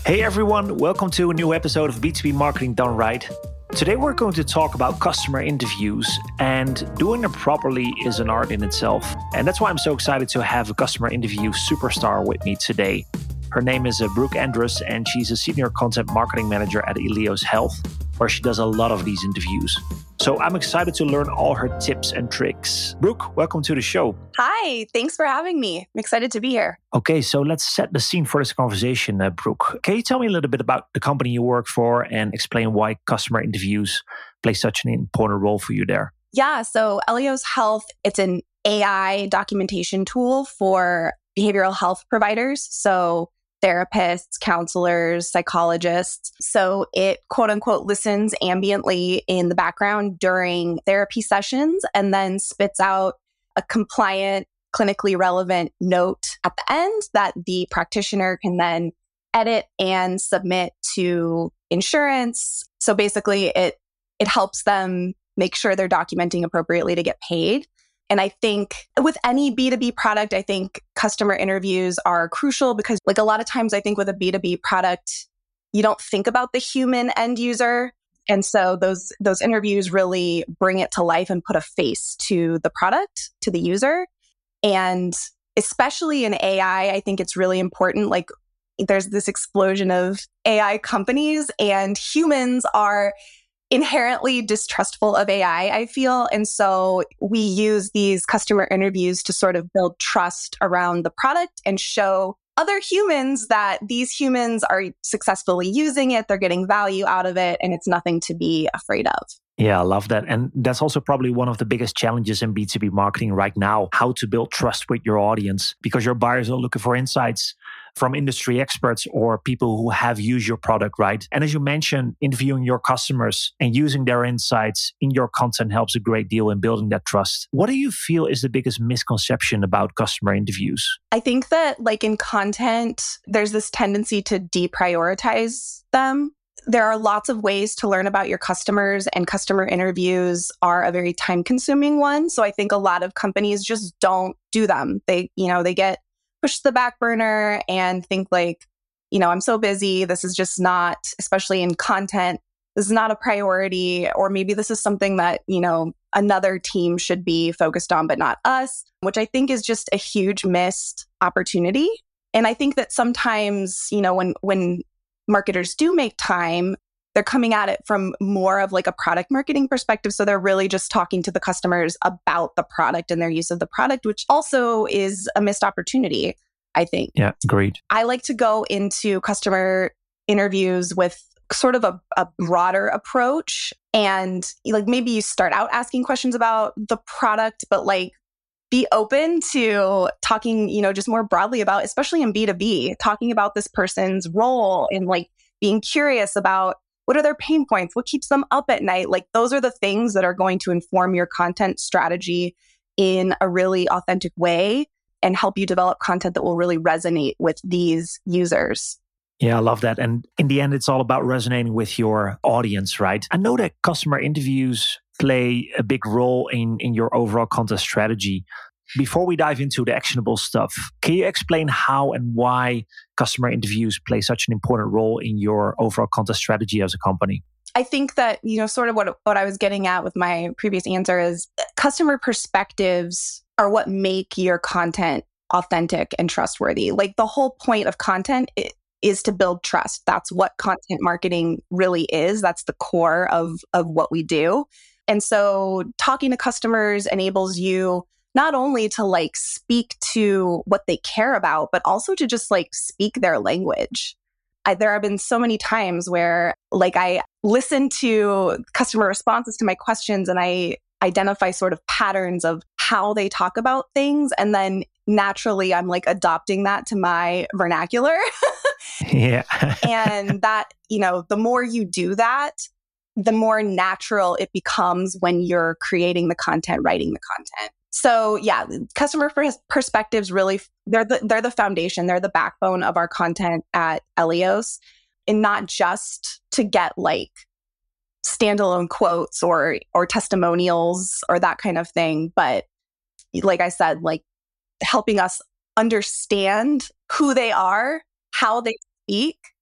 Hey everyone, welcome to a new episode of B2B Marketing Done Right. Today we're going to talk about customer interviews, and doing them properly is an art in itself. And that's why I'm so excited to have a customer interview superstar with me today. Her name is Brooke Andrus, and she's a senior content marketing manager at Ilios Health, where she does a lot of these interviews. So I'm excited to learn all her tips and tricks. Brooke, welcome to the show. Hi, thanks for having me. I'm excited to be here. Okay, so let's set the scene for this conversation, Brooke. Can you tell me a little bit about the company you work for and explain why customer interviews play such an important role for you there? Yeah, so Ilios Health, it's an AI documentation tool for behavioral health providers. So therapists, counselors, psychologists. So it quote unquote listens ambiently in the background during therapy sessions and then spits out a compliant, clinically relevant note at the end that the practitioner can then edit and submit to insurance. So basically it helps them make sure they're documenting appropriately to get paid. And I think with any B2B product, I think customer interviews are crucial because like a lot of times I think with a B2B product, you don't think about the human end user. And so those interviews really bring it to life and put a face to the product, to the user. And especially in AI, I think it's really important. Like there's this explosion of AI companies and humans are inherently distrustful of AI, I feel. And so we use these customer interviews to sort of build trust around the product and show other humans that these humans are successfully using it, they're getting value out of it, and it's nothing to be afraid of. Yeah, I love that. And that's also probably one of the biggest challenges in B2B marketing right now, how to build trust with your audience, because your buyers are looking for insights from industry experts or people who have used your product, right? And as you mentioned, interviewing your customers and using their insights in your content helps a great deal in building that trust. What do you feel is the biggest misconception about customer interviews? I think that like in content, there's this tendency to deprioritize them. There are lots of ways to learn about your customers, and customer interviews are a very time-consuming one. So I think a lot of companies just don't do them. They get pushed to the back burner and think like, I'm so busy. This is just not, especially in content, this is not a priority. Or maybe this is something that, another team should be focused on, but not us, which I think is just a huge missed opportunity. And I think that sometimes, when marketers do make time, they're coming at it from more of like a product marketing perspective. So they're really just talking to the customers about the product and their use of the product, which also is a missed opportunity, I think. Yeah, great. I like to go into customer interviews with sort of a broader approach. And like maybe you start out asking questions about the product, but like be open to talking, just more broadly about, especially in B2B, talking about this person's role and like being curious about what are their pain points, what keeps them up at night. Like those are the things that are going to inform your content strategy in a really authentic way and help you develop content that will really resonate with these users. Yeah, I love that. And in the end, it's all about resonating with your audience, right? I know that customer interviews play a big role in your overall content strategy. Before we dive into the actionable stuff, can you explain how and why customer interviews play such an important role in your overall content strategy as a company? I think that, sort of what I was getting at with my previous answer is customer perspectives are what make your content authentic and trustworthy. Like the whole point of content is to build trust. That's what content marketing really is. That's the core of what we do. And so talking to customers enables you not only to like speak to what they care about, but also to just like speak their language. There have been so many times where like I listen to customer responses to my questions and I identify sort of patterns of how they talk about things. And then naturally I'm like adopting that to my vernacular. Yeah. And that, the more you do that, the more natural it becomes when you're creating the content, writing the content. So yeah, customer perspectives really, they're the foundation, they're the backbone of our content at Ilios, and not just to get like standalone quotes or testimonials or that kind of thing, but like I said, like helping us understand who they are, how they speak,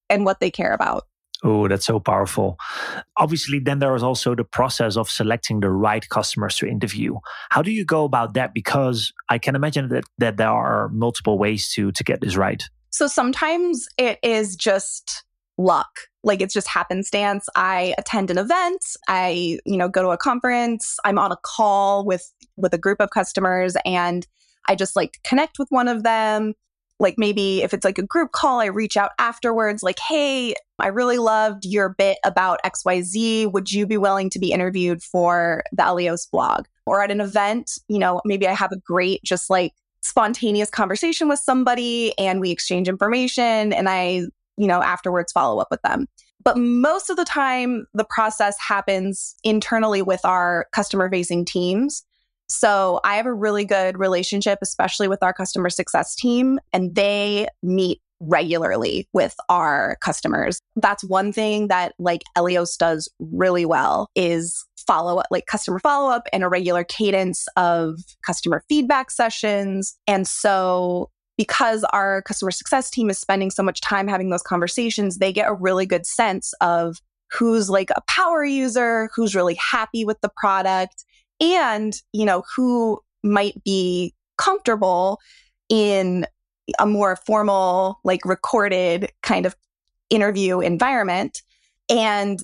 and what they care about. Oh, that's so powerful. Obviously, then there is also the process of selecting the right customers to interview. How do you go about that? Because I can imagine that there are multiple ways to get this right. So sometimes it is just luck. Like it's just happenstance. I attend an event, I, go to a conference, I'm on a call with a group of customers, and I just like connect with one of them. Like maybe if it's like a group call, I reach out afterwards, like, hey, I really loved your bit about XYZ. Would you be willing to be interviewed for the Elios blog? Or at an event, maybe I have a great, just like spontaneous conversation with somebody and we exchange information and I, afterwards follow up with them. But most of the time, the process happens internally with our customer facing teams. So I have a really good relationship, especially with our customer success team, and they meet regularly with our customers. That's one thing that like Elios does really well is follow up, like customer follow up and a regular cadence of customer feedback sessions. And so because our customer success team is spending so much time having those conversations, they get a really good sense of who's like a power user, who's really happy with the product, and, who might be comfortable in a more formal, like recorded kind of interview environment. And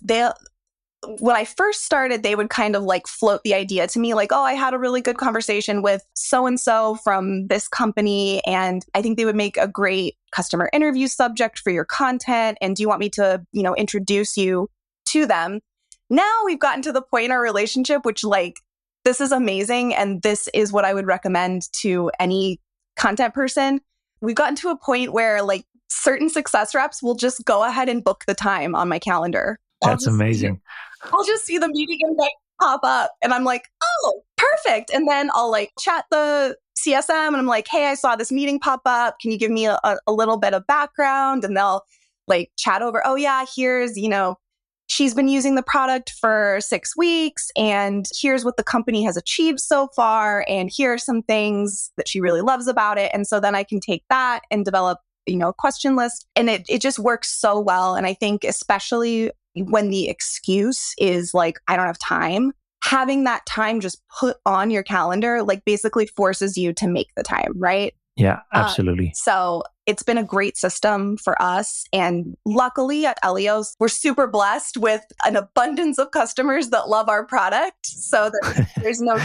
when I first started, they would kind of like float the idea to me like, oh, I had a really good conversation with so-and-so from this company, and I think they would make a great customer interview subject for your content. And do you want me to, introduce you to them? Now we've gotten to the point in our relationship, which like, this is amazing. And this is what I would recommend to any content person. We've gotten to a point where like certain success reps will just go ahead and book the time on my calendar. That's amazing. I'll just see the meeting invite pop up and I'm like, oh, perfect. And then I'll like chat the CSM and I'm like, hey, I saw this meeting pop up. Can you give me a little bit of background? And they'll like chat over, oh yeah, here's, she's been using the product for 6 weeks and here's what the company has achieved so far. And here are some things that she really loves about it. And so then I can take that and develop, a question list. And it just works so well. And I think especially when the excuse is like, I don't have time, having that time just put on your calendar, like basically forces you to make the time, right? Yeah, absolutely. So it's been a great system for us. And luckily at Elios, we're super blessed with an abundance of customers that love our product so that there's no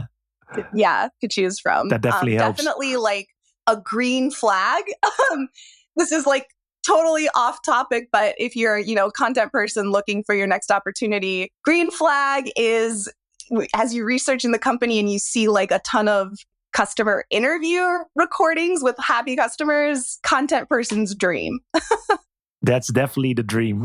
to choose from. That definitely helps. Definitely like a green flag. This is like totally off topic, but if you're, content person looking for your next opportunity, green flag is as you research in the company and you see like a ton of customer interview recordings with happy customers, content person's dream. That's definitely the dream.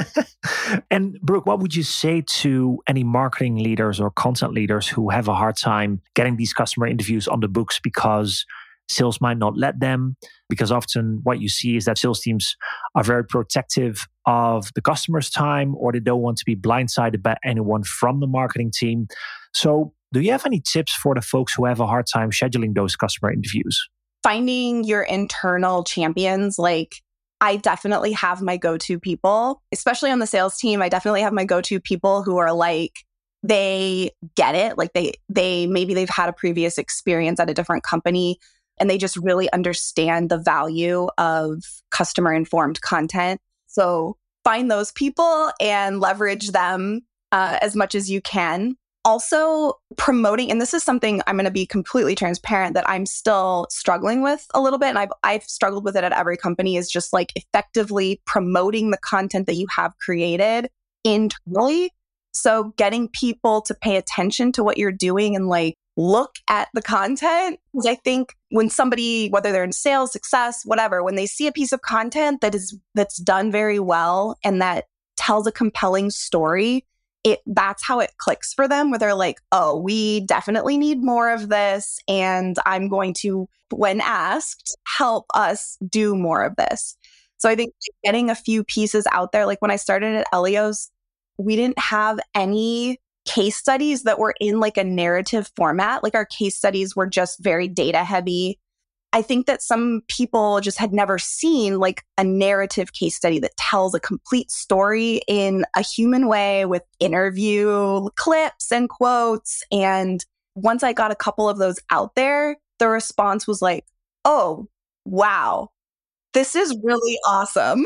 And Brooke, what would you say to any marketing leaders or content leaders who have a hard time getting these customer interviews on the books because sales might not let them? Because often what you see is that sales teams are very protective of the customer's time, or they don't want to be blindsided by anyone from the marketing team. So do you have any tips for the folks who have a hard time scheduling those customer interviews? Finding your internal champions. Like I definitely have my go-to people, especially on the sales team. I definitely have my go-to people who are like, they get it. Like they maybe they've had a previous experience at a different company and they just really understand the value of customer informed content. So find those people and leverage them as much as you can. Also promoting, and this is something I'm going to be completely transparent that I'm still struggling with a little bit. And I've struggled with it at every company, is just like effectively promoting the content that you have created internally. So getting people to pay attention to what you're doing and like look at the content. Because I think when somebody, whether they're in sales, success, whatever, when they see a piece of content that's done very well and that tells a compelling story, that's how it clicks for them, where they're like, oh, we definitely need more of this. And I'm going to, when asked, help us do more of this. So I think getting a few pieces out there, like when I started at Elios, we didn't have any case studies that were in like a narrative format. Like our case studies were just very data heavy. I think that some people just had never seen like a narrative case study that tells a complete story in a human way with interview clips and quotes. And once I got a couple of those out there, the response was like, oh, wow, this is really awesome.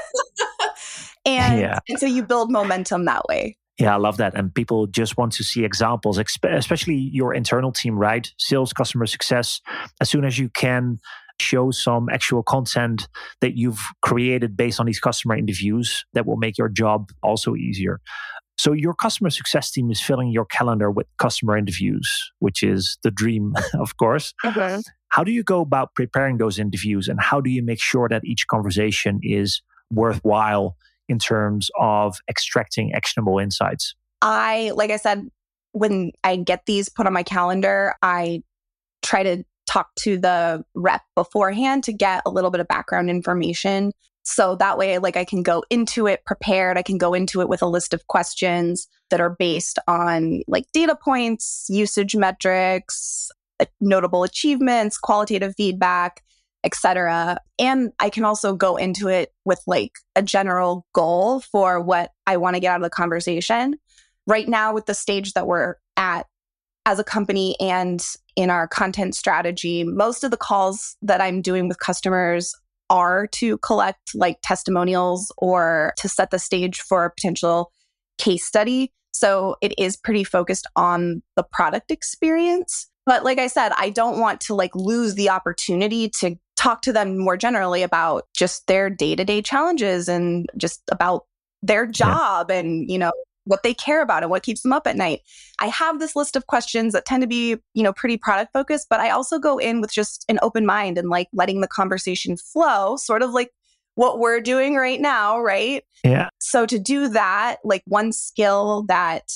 And so you build momentum that way. Yeah, I love that. And people just want to see examples, especially your internal team, right? Sales, customer success. As soon as you can show some actual content that you've created based on these customer interviews, that will make your job also easier. So your customer success team is filling your calendar with customer interviews, which is the dream, of course. Okay. How do you go about preparing those interviews, and how do you make sure that each conversation is worthwhile in terms of extracting actionable insights? Like I said, when I get these put on my calendar, I try to talk to the rep beforehand to get a little bit of background information. So that way, like I can go into it prepared. I can go into it with a list of questions that are based on like data points, usage metrics, notable achievements, qualitative feedback, etc. And I can also go into it with like a general goal for what I want to get out of the conversation. Right now, with the stage that we're at as a company and in our content strategy, most of the calls that I'm doing with customers are to collect like testimonials or to set the stage for a potential case study. So it is pretty focused on the product experience. But like I said, I don't want to like lose the opportunity to talk to them more generally about just their day-to-day challenges and just about their job and, you know, what they care about and what keeps them up at night. I have this list of questions that tend to be, you know, pretty product focused, but I also go in with just an open mind and like letting the conversation flow, sort of like what we're doing right now, right? Yeah. So to do that, like one skill that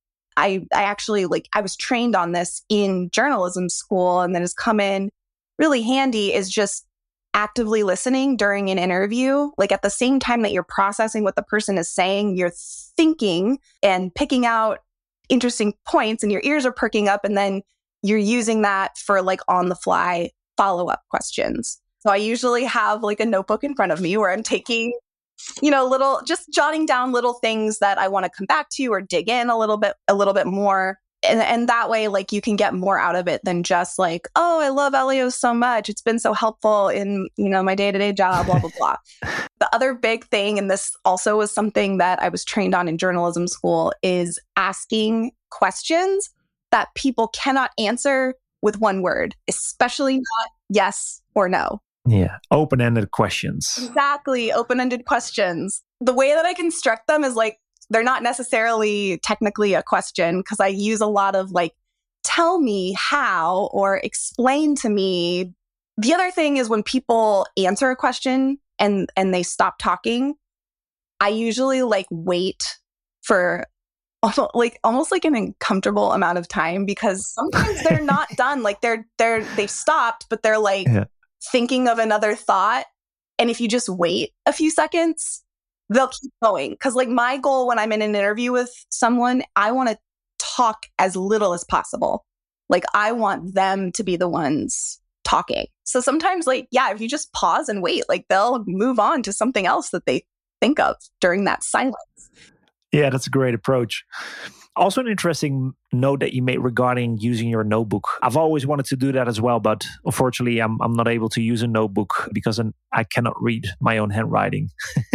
I actually like, I was trained on this in journalism school and that has come in really handy is just actively listening during an interview. Like at the same time that you're processing what the person is saying, you're thinking and picking out interesting points and your ears are perking up, and then you're using that for like on the fly follow-up questions. So I usually have like a notebook in front of me where I'm taking, you know, just jotting down little things that I want to come back to or dig in a little bit more. And that way, like you can get more out of it than just like, oh, I love Elios so much. It's been so helpful in, you know, my day-to-day job, blah, blah, blah. The other big thing, and this also was something that I was trained on in journalism school, is asking questions that people cannot answer with one word, especially not yes or no. Yeah. Open-ended questions. Exactly. Open-ended questions. The way that I construct them is like, they're not necessarily technically a question because I use a lot of like, tell me how or explain to me. The other thing is when people answer a question and they stop talking, I usually like wait for almost like an uncomfortable amount of time because sometimes they're not done. Like they've stopped, but they're like thinking of another thought. And if you just wait a few seconds, they'll keep going. Because like my goal when I'm in an interview with someone, I want to talk as little as possible. Like I want them to be the ones talking. So sometimes like, yeah, if you just pause and wait, like they'll move on to something else that they think of during that silence. Yeah, that's a great approach. Also an interesting note that you made regarding using your notebook. I've always wanted to do that as well, but unfortunately I'm not able to use a notebook because I cannot read my own handwriting.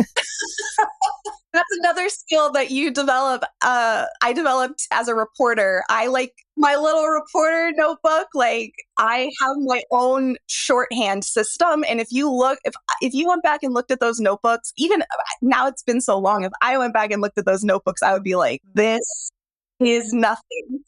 That's another skill that you develop. I developed as a reporter. I like my little reporter notebook. Like I have my own shorthand system. And if you went back and looked at those notebooks, even now it's been so long, if I went back and looked at those notebooks, I would be like, this is nothing.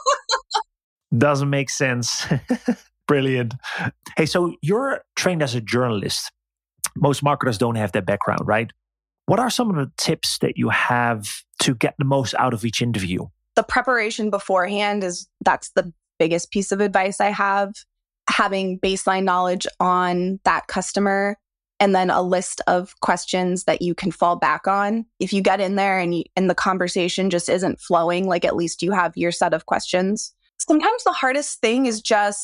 Doesn't make sense. Brilliant. Hey, so you're trained as a journalist. Most marketers don't have that background, right? What are some of the tips that you have to get the most out of each interview? The preparation beforehand that's the biggest piece of advice I have. Having baseline knowledge on that customer and then a list of questions that you can fall back on. If you get in there and the conversation just isn't flowing, like at least you have your set of questions. Sometimes the hardest thing is just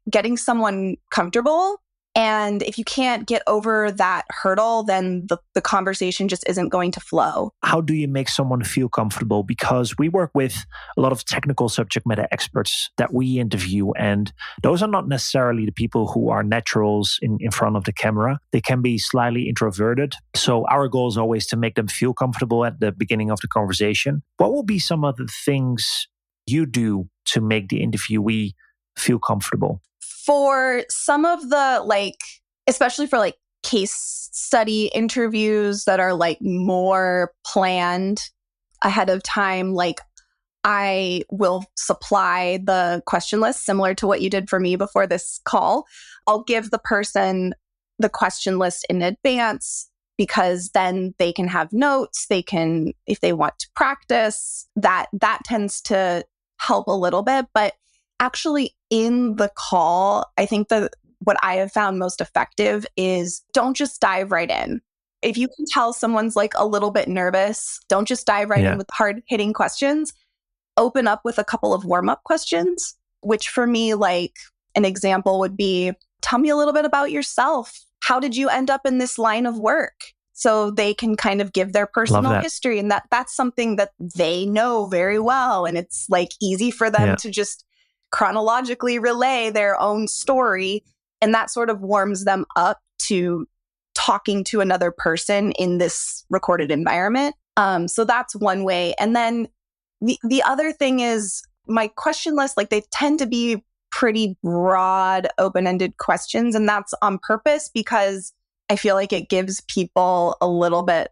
getting someone comfortable. And if you can't get over that hurdle, then the conversation just isn't going to flow. How do you make someone feel comfortable? Because we work with a lot of technical subject matter experts that we interview, and those are not necessarily the people who are naturals in front of the camera. They can be slightly introverted. So our goal is always to make them feel comfortable at the beginning of the conversation. What will be some of the things you do to make the interviewee feel comfortable? For some of the especially for case study interviews that are more planned ahead of time, I will supply the question list similar to what you did for me before this call. I'll give the person the question list in advance because then they can have notes. They can, if they want to practice, that tends to help a little bit. But actually in the call, I think that what I have found most effective is don't just dive right in. If you can tell someone's a little bit nervous, don't just dive right in with hard-hitting questions. Open up with a couple of warm-up questions, which for me, an example would be, tell me a little bit about yourself. How did you end up in this line of work? So they can kind of give their personal history. And that's something that they know very well. And it's easy for them to just chronologically relay their own story. And that sort of warms them up to talking to another person in this recorded environment. So that's one way. And then the other thing is my question list, they tend to be pretty broad, open-ended questions. And that's on purpose because I feel like it gives people a little bit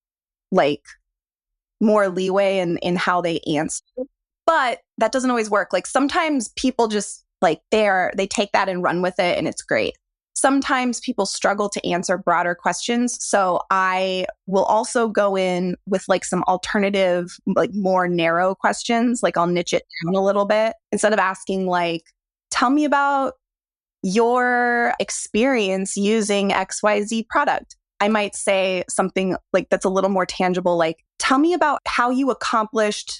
more leeway in how they answer. But that doesn't always work. Sometimes people just they take that and run with it and it's great. Sometimes people struggle to answer broader questions. So I will also go in with some alternative, more narrow questions. I'll niche it down a little bit instead of asking tell me about your experience using XYZ product. I might say something that's a little more tangible, tell me about how you accomplished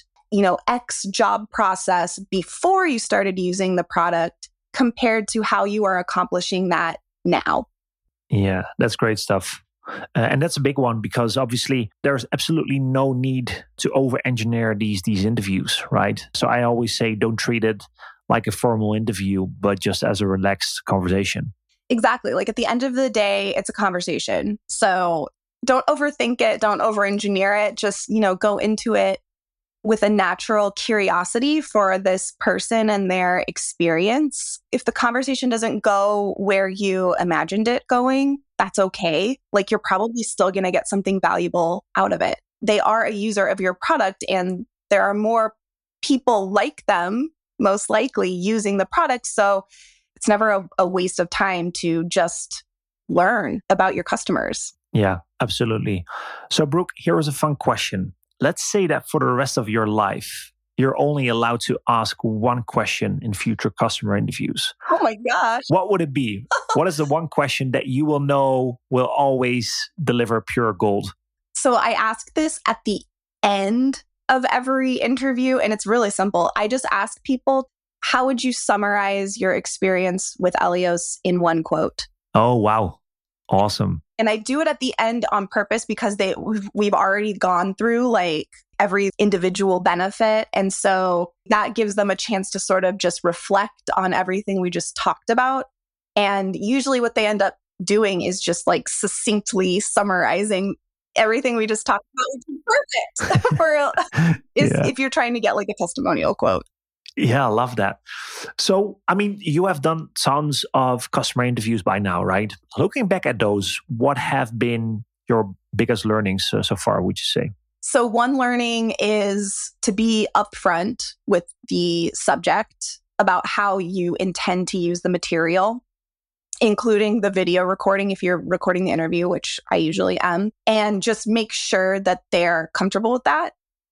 X job process before you started using the product compared to how you are accomplishing that now. Yeah, that's great stuff. And that's a big one because obviously there's absolutely no need to over-engineer these interviews, right? So I always say don't treat it like a formal interview, but just as a relaxed conversation. Exactly. At the end of the day, it's a conversation. So don't overthink it. Don't over-engineer it. Just, go into it with a natural curiosity for this person and their experience. If the conversation doesn't go where you imagined it going, that's okay. You're probably still going to get something valuable out of it. They are a user of your product and there are more people like them, most likely using the product. So it's never a waste of time to just learn about your customers. Yeah, absolutely. So Brooke, here is a fun question. Let's say that for the rest of your life, you're only allowed to ask one question in future customer interviews. Oh my gosh. What would it be? What is the one question that you will know will always deliver pure gold? So I ask this at the end of every interview, and it's really simple. I just ask people, how would you summarize your experience with Elios in one quote? Oh, wow. Awesome. And I do it at the end on purpose because we've already gone through every individual benefit. And so that gives them a chance to sort of just reflect on everything we just talked about. And usually what they end up doing is just succinctly summarizing everything we just talked about, which is perfect if you're trying to get a testimonial quote. Yeah, I love that. So, you have done tons of customer interviews by now, right? Looking back at those, what have been your biggest learnings so far, would you say? So one learning is to be upfront with the subject about how you intend to use the material, including the video recording if you're recording the interview, which I usually am, and just make sure that they're comfortable with that.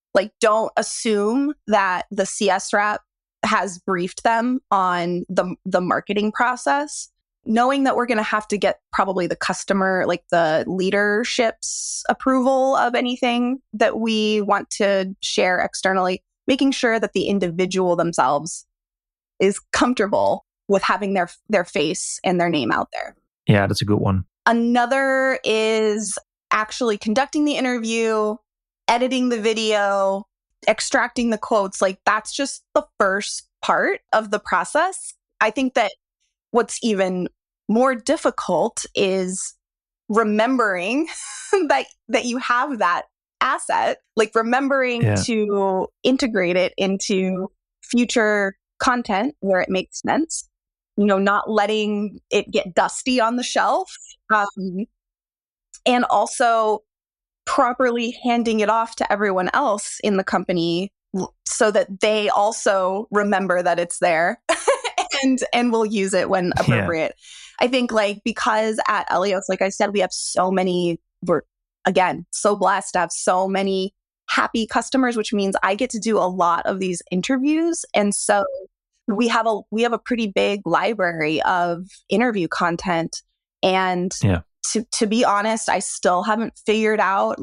Don't assume that the CS rep has briefed them on the marketing process. Knowing that we're going to have to get probably the customer, the leadership's approval of anything that we want to share externally, making sure that the individual themselves is comfortable with having their face and their name out there. Yeah, that's a good one. Another is actually conducting the interview, editing the video, extracting the quotes. Like that's just the first part of the process. I think that what's even more difficult is remembering that you have that asset, like remembering to integrate it into future content where it makes sense, not letting it get dusty on the shelf, and also properly handing it off to everyone else in the company so that they also remember that it's there and will use it when appropriate. I think because at Elios, like I said, we have we're again so blessed to have so many happy customers, which means I get to do a lot of these interviews. And so we have a pretty big library of interview content. And to be honest, I still haven't figured out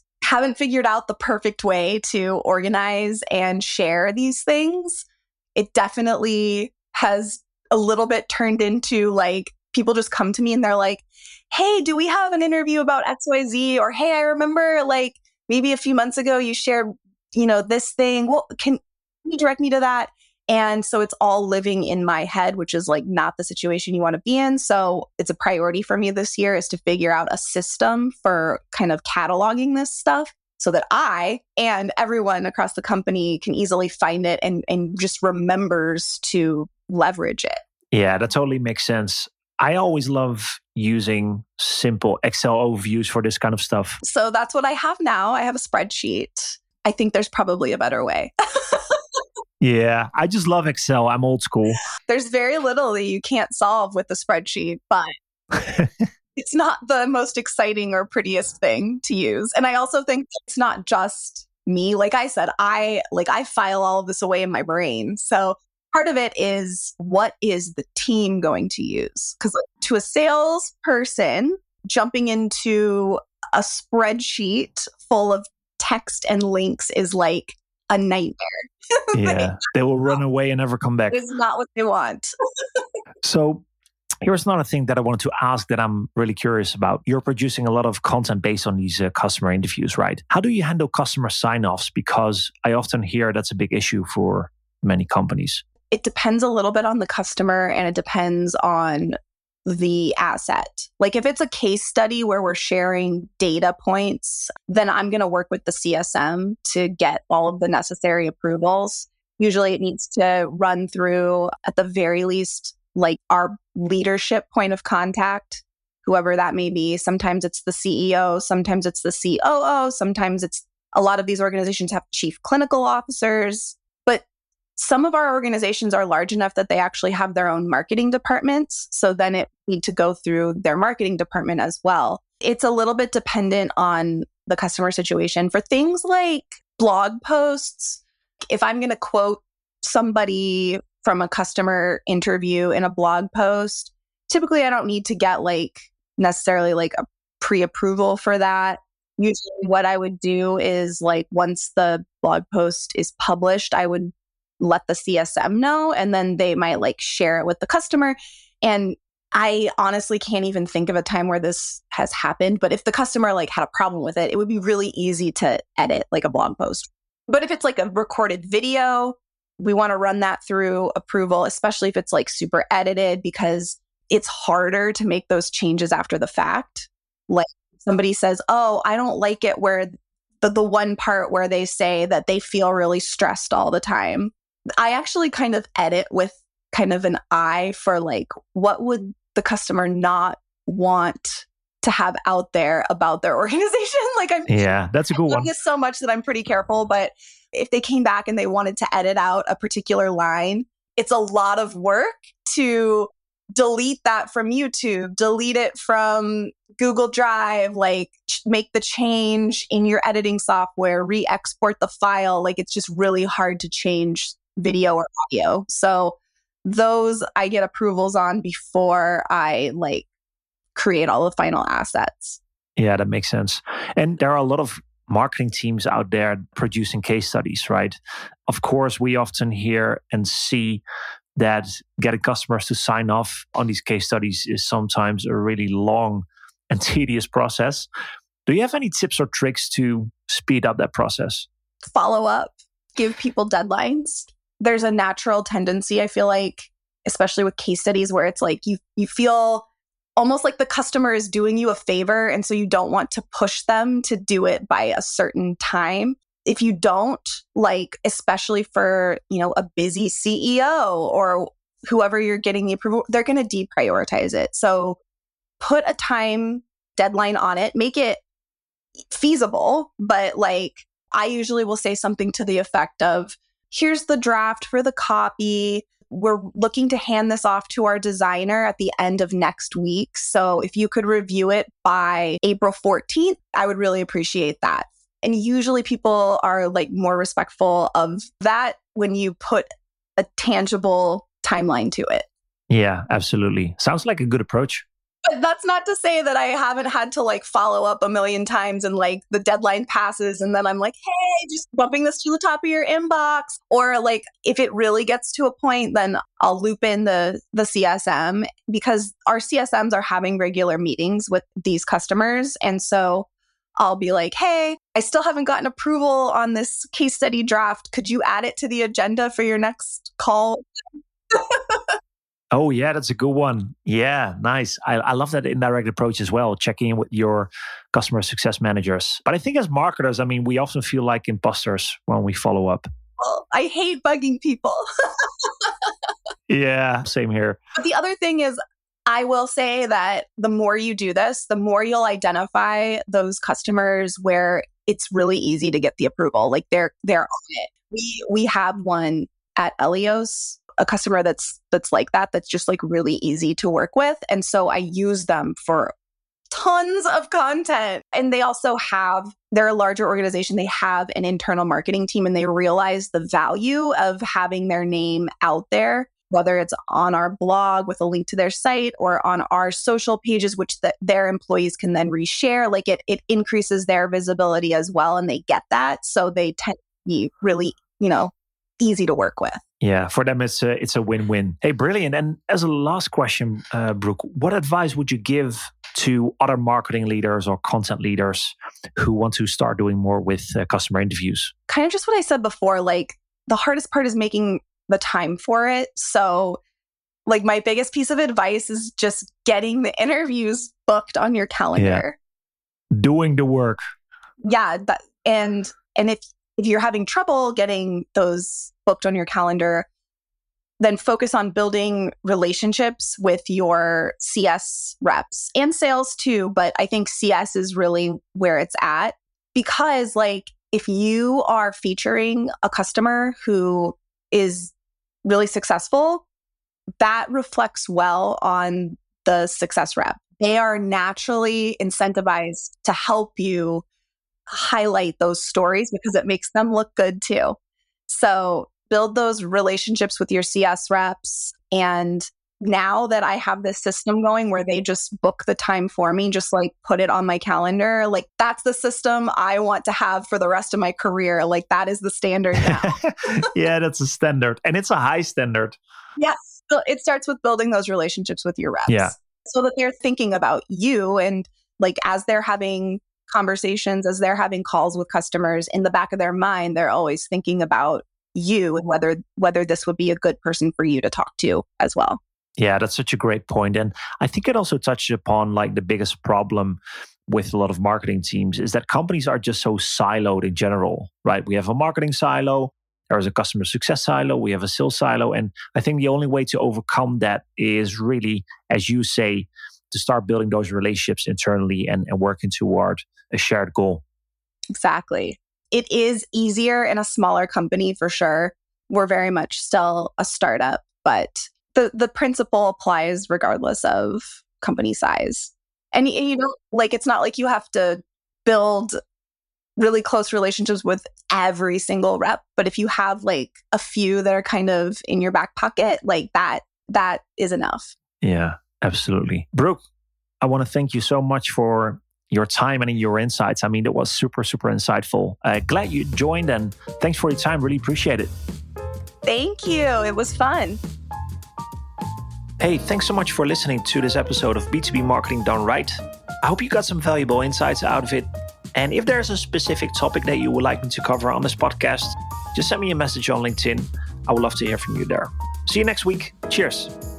the perfect way to organize and share these things. It definitely has a little bit turned into people just come to me and they're like, hey, do we have an interview about XYZ? Or, hey, I remember maybe a few months ago you shared, this thing. Well, can you direct me to that? And so it's all living in my head, which is not the situation you want to be in. So it's a priority for me this year is to figure out a system for kind of cataloging this stuff so that I and everyone across the company can easily find it and just remembers to leverage it. Yeah, that totally makes sense. I always love using simple Excel overviews for this kind of stuff. So that's what I have now. I have a spreadsheet. I think there's probably a better way. Yeah, I just love Excel. I'm old school. There's very little that you can't solve with the spreadsheet, but it's not the most exciting or prettiest thing to use. And I also think it's not just me. Like I said, I file all of this away in my brain. So part of it is, what is the team going to use? Because to a salesperson, jumping into a spreadsheet full of text and links is like a nightmare. Yeah, they will run away and never come back. It's not what they want. So here's another thing that I wanted to ask that I'm really curious about. You're producing a lot of content based on these customer interviews, right? How do you handle customer sign-offs? Because I often hear that's a big issue for many companies. It depends a little bit on the customer and it depends on the asset. Like if it's a case study where we're sharing data points, then I'm going to work with the CSM to get all of the necessary approvals. Usually it needs to run through, at the very least, our leadership point of contact, whoever that may be. Sometimes it's the CEO, sometimes it's the COO, sometimes it's a lot of these organizations have chief clinical officers. But some of our organizations are large enough that they actually have their own marketing departments. So then it need to go through their marketing department as well. It's a little bit dependent on the customer situation. For things like blog posts, if I'm going to quote somebody from a customer interview in a blog post, typically I don't need to get necessarily a pre-approval for that. Usually what I would do is once the blog post is published, I would let the CSM know, and then they might share it with the customer. And I honestly can't even think of a time where this has happened. But if the customer had a problem with it, it would be really easy to edit a blog post. But if it's a recorded video, we want to run that through approval, especially if it's super edited, because it's harder to make those changes after the fact. Somebody says, oh, I don't like it where the one part where they say that they feel really stressed all the time. I actually kind of edit with kind of an eye for what would the customer not want to have out there about their organization. Yeah, that's a good one. This so much that I'm pretty careful, but if they came back and they wanted to edit out a particular line, it's a lot of work to delete that from YouTube, delete it from Google Drive, make the change in your editing software, re-export the file. It's just really hard to change video or audio. So those I get approvals on before I create all the final assets. Yeah, that makes sense. And there are a lot of marketing teams out there producing case studies, right? Of course, we often hear and see that getting customers to sign off on these case studies is sometimes a really long and tedious process. Do you have any tips or tricks to speed up that process? Follow up, give people deadlines. There's a natural tendency, I feel like, especially with case studies, where it's like you feel almost like the customer is doing you a favor. And so you don't want to push them to do it by a certain time. If you don't, like, especially for, a busy CEO or whoever you're getting the approval, they're going to deprioritize it. So put a time deadline on it, make it feasible. But like, I usually will say something to the effect of, here's the draft for the copy. We're looking to hand this off to our designer at the end of next week. So if you could review it by April 14th, I would really appreciate that. And usually people are like more respectful of that when you put a tangible timeline to it. Yeah, absolutely. Sounds like a good approach. But that's not to say that I haven't had to like follow up a million times and like the deadline passes and then I'm like, hey, just bumping this to the top of your inbox. Or like if it really gets to a point, then I'll loop in the CSM, because our CSMs are having regular meetings with these customers. And so I'll be like, hey, I still haven't gotten approval on this case study draft. Could you add it to the agenda for your next call? Oh, yeah, that's a good one. Yeah, nice. I love that indirect approach as well, checking in with your customer success managers. But I think as marketers, we often feel like imposters when we follow up. Well, I hate bugging people. Yeah, same here. But the other thing is, I will say that the more you do this, the more you'll identify those customers where it's really easy to get the approval. Like they're on it. We have one at Elios, a customer that's like that, that's just like really easy to work with. And so I use them for tons of content. And they also they're a larger organization. They have an internal marketing team and they realize the value of having their name out there, whether it's on our blog with a link to their site or on our social pages, which their employees can then reshare. Like it increases their visibility as well. And they get that. So they tend to be really, easy to work with. Yeah, for them, it's a win-win. Hey, brilliant. And as a last question, Brooke, what advice would you give to other marketing leaders or content leaders who want to start doing more with customer interviews? Kind of just what I said before, like the hardest part is making the time for it. So like my biggest piece of advice is just getting the interviews booked on your calendar. Yeah. Doing the work. Yeah. And if you're having trouble getting those booked on your calendar, then focus on building relationships with your CS reps and sales too. But I think CS is really where it's at, because like if you are featuring a customer who is really successful, that reflects well on the success rep. They are naturally incentivized to help you highlight those stories because it makes them look good too. So build those relationships with your CS reps. And now that I have this system going where they just book the time for me, just like put it on my calendar, like that's the system I want to have for the rest of my career. Like that is the standard now. Yeah, that's a standard. And it's a high standard. Yes. So it starts with building those relationships with your reps. Yeah. So that they're thinking about you, and like as they're having conversations, as they're having calls with customers, in the back of their mind, they're always thinking about you and whether this would be a good person for you to talk to as well. Yeah, that's such a great point. And I think it also touches upon like the biggest problem with a lot of marketing teams is that companies are just so siloed in general, right? We have a marketing silo, there's a customer success silo, we have a sales silo. And I think the only way to overcome that is really, as you say, to start building those relationships internally and working toward a shared goal. Exactly. It is easier in a smaller company for sure. We're very much still a startup, but the principle applies regardless of company size. And like it's not like you have to build really close relationships with every single rep, but if you have like a few that are kind of in your back pocket, like that is enough. Yeah, absolutely. Brooke, I want to thank you so much for your time and your insights. I mean, it was super, super insightful. Glad you joined and thanks for your time. Really appreciate it. Thank you. It was fun. Hey, thanks so much for listening to this episode of B2B Marketing Done Right. I hope you got some valuable insights out of it. And if there's a specific topic that you would like me to cover on this podcast, just send me a message on LinkedIn. I would love to hear from you there. See you next week. Cheers.